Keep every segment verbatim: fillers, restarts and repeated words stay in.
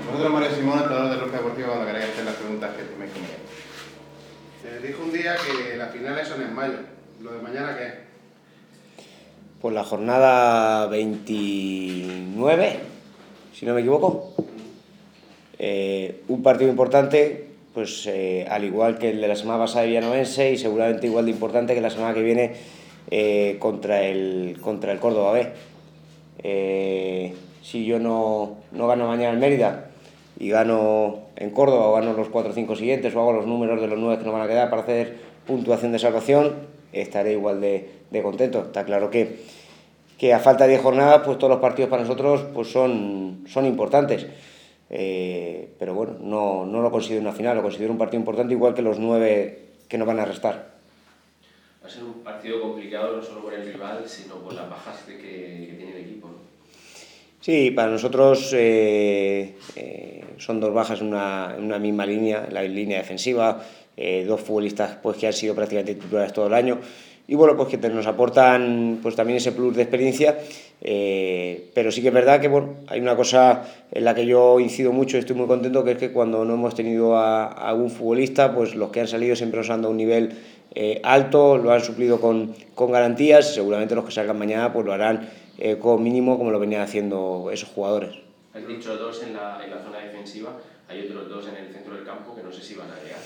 Vosotros, Mario Simón, entrenador de Roca Deportiva, cuando queráis hacer las preguntas que estiméis conmigo. Se dijo un día que las finales son en mayo. ¿Lo de mañana qué es? Pues la jornada veintinueve, si no me equivoco. Eh, un partido importante, pues eh, al igual que el de la semana pasada de Villanovense, y seguramente igual de importante que la semana que viene eh, contra, el, contra el Córdoba B. Eh, si yo no, no gano mañana en Mérida y gano en Córdoba, o gano los cuatro o cinco siguientes, o hago los números de los nueve que nos van a quedar para hacer puntuación de salvación, estaré igual de, de contento. Está claro que, que a falta de diez jornadas, pues todos los partidos para nosotros pues son, son importantes. Eh, pero bueno, no, no lo considero una final, lo considero un partido importante, igual que los nueve que nos van a restar. Va a ser un partido complicado no solo por el rival, sino por las bajas que, que tiene el equipo, ¿no? Sí, para nosotros eh, eh, son dos bajas en una, en una misma línea, en la línea defensiva, eh, dos futbolistas pues, que han sido prácticamente titulares todo el año y bueno, pues que nos aportan pues, también ese plus de experiencia, eh, pero sí que es verdad que bueno, hay una cosa en la que yo incido mucho y estoy muy contento, que es que cuando no hemos tenido a, a algún futbolista, pues los que han salido siempre nos han dado un nivel eh, alto, lo han suplido con, con garantías y seguramente los que salgan mañana pues lo harán Eh, como mínimo como lo venían haciendo esos jugadores. Has dicho dos en la, en la zona defensiva, hay otros dos en el centro del campo que no sé si van a llegar.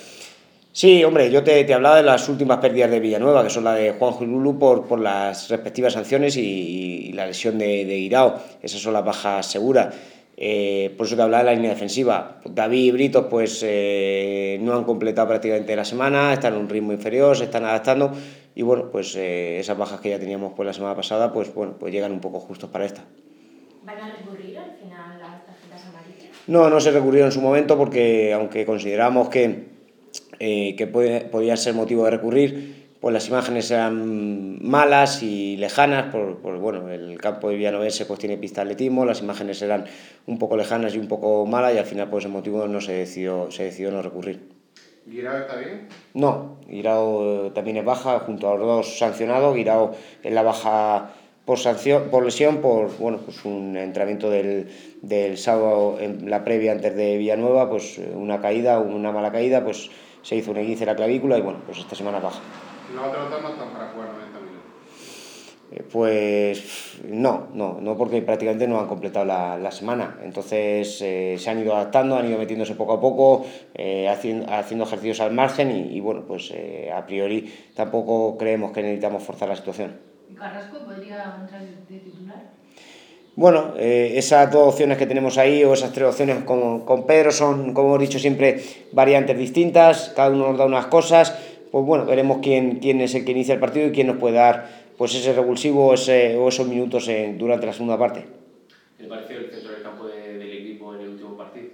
Sí, hombre, yo te, te hablaba de las últimas pérdidas de Villanueva, que son la de Juanjo y Lulu por, por las respectivas sanciones y, y la lesión de, de Guirao. Esas son las bajas seguras. Eh, por eso te hablaba de la línea defensiva. David y Britos pues eh, no han completado prácticamente la semana, están en un ritmo inferior, se están adaptando y bueno, pues eh, esas bajas que ya teníamos pues la semana pasada pues bueno, pues llegan un poco justos para esta. ¿Van a recurrir al final las tarjetas amarillas? No, no se recurrió en su momento porque aunque consideramos que, eh, que puede, podía ser motivo de recurrir, pues las imágenes eran malas y lejanas, por, por bueno, el campo de Villanovense pues tiene pista de atletismo, las imágenes eran un poco lejanas y un poco malas y al final por ese motivo no se decidió, se decidió no recurrir. ¿Guirao está bien? No, Guirao también es baja, junto a los dos sancionados. Guirao es la baja por sanción, por lesión, por bueno, pues un entrenamiento del, del sábado en la previa antes de Villanueva, pues una caída, una mala caída, pues se hizo un esguince en la clavícula y bueno, pues esta semana baja. Los otros dos no están para jugar noventa minutos. Eh, pues no, no, no porque prácticamente no han completado la, la semana. Entonces eh, se han ido adaptando, han ido metiéndose poco a poco, eh, haciendo, haciendo ejercicios al margen y, y bueno, pues eh, a priori tampoco creemos que necesitamos forzar la situación. ¿Y Carrasco podría entrar de titular? Bueno, eh, esas dos opciones que tenemos ahí, o esas tres opciones con, con Pedro, son, como hemos dicho siempre, variantes distintas, cada uno nos da unas cosas, pues bueno, veremos quién, quién es el que inicia el partido y quién nos puede dar pues ese revulsivo ese, o esos minutos en, durante la segunda parte. ¿Qué te pareció el centro del campo de, del equipo en el último partido?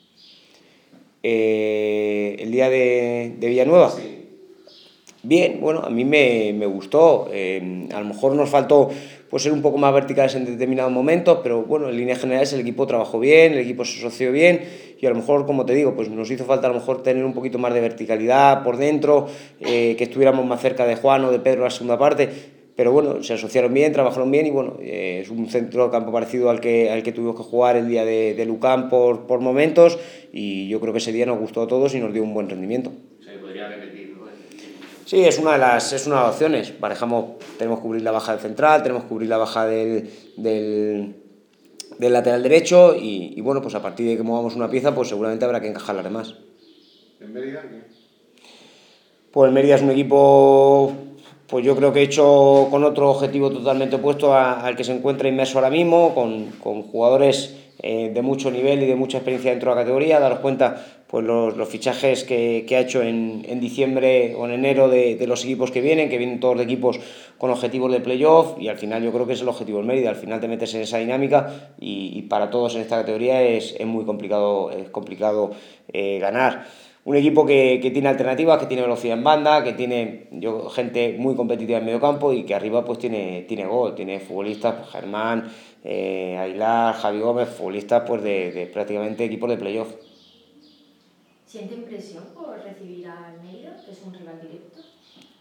Eh, el día de, de Villanueva. Sí. Bien, bueno, a mí me, me gustó. Eh, a lo mejor nos faltó pues, ser un poco más verticales en determinados momentos, pero bueno, en líneas generales el equipo trabajó bien, el equipo se asoció bien y a lo mejor, como te digo, pues nos hizo falta a lo mejor tener un poquito más de verticalidad por dentro, eh, que estuviéramos más cerca de Juan o de Pedro en la segunda parte, pero bueno, se asociaron bien, trabajaron bien y bueno, eh, es un centro de campo parecido al que, al que tuvimos que jugar el día de, de Lucán por, por momentos y yo creo que ese día nos gustó a todos y nos dio un buen rendimiento. Se podría repetir, ¿no? Sí, es una de las, es una de las opciones. Barajamos, tenemos que cubrir la baja del central, tenemos que cubrir la baja del, del, del lateral derecho y, y bueno, pues a partir de que movamos una pieza, pues seguramente habrá que encajar las demás. ¿En Mérida qué? Pues Mérida es un equipo, pues yo creo que hecho con otro objetivo totalmente opuesto a, al que se encuentra inmerso ahora mismo, con, con jugadores eh, de mucho nivel y de mucha experiencia dentro de la categoría. Daros cuenta pues los, los fichajes que, que ha hecho en, en diciembre o en enero de, de los equipos que vienen, que vienen todos de equipos con objetivos de playoff y al final yo creo que es el objetivo del Mérida. Al final te metes en esa dinámica y, y para todos en esta categoría es, es muy complicado, es complicado eh, ganar. Un equipo que, que tiene alternativas, que tiene velocidad en banda, que tiene yo, gente muy competitiva en medio campo y que arriba pues tiene, tiene gol, tiene futbolistas, pues, Germán, eh, Aguilar, Javi Gómez, futbolistas pues de, de prácticamente equipos de playoff. ¿Sienten presión por recibir al Mérida, que es un rival directo?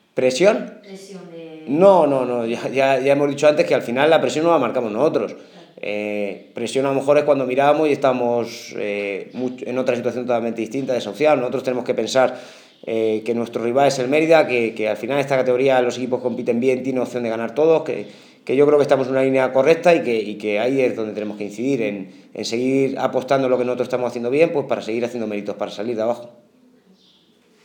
¿Presión? Presión de... No, no, no, ya, ya, ya hemos dicho antes que al final la presión no la marcamos nosotros. Eh, presión a lo mejor es cuando miramos y estamos eh, mucho, en otra situación totalmente distinta, desahuciados. Nosotros tenemos que pensar eh, que nuestro rival es el Mérida, que, que al final esta categoría los equipos compiten bien, tienen opción de ganar todos, que, que yo creo que estamos en una línea correcta y que, y que ahí es donde tenemos que incidir, en, en seguir apostando en lo que nosotros estamos haciendo bien, pues para seguir haciendo méritos, para salir de abajo.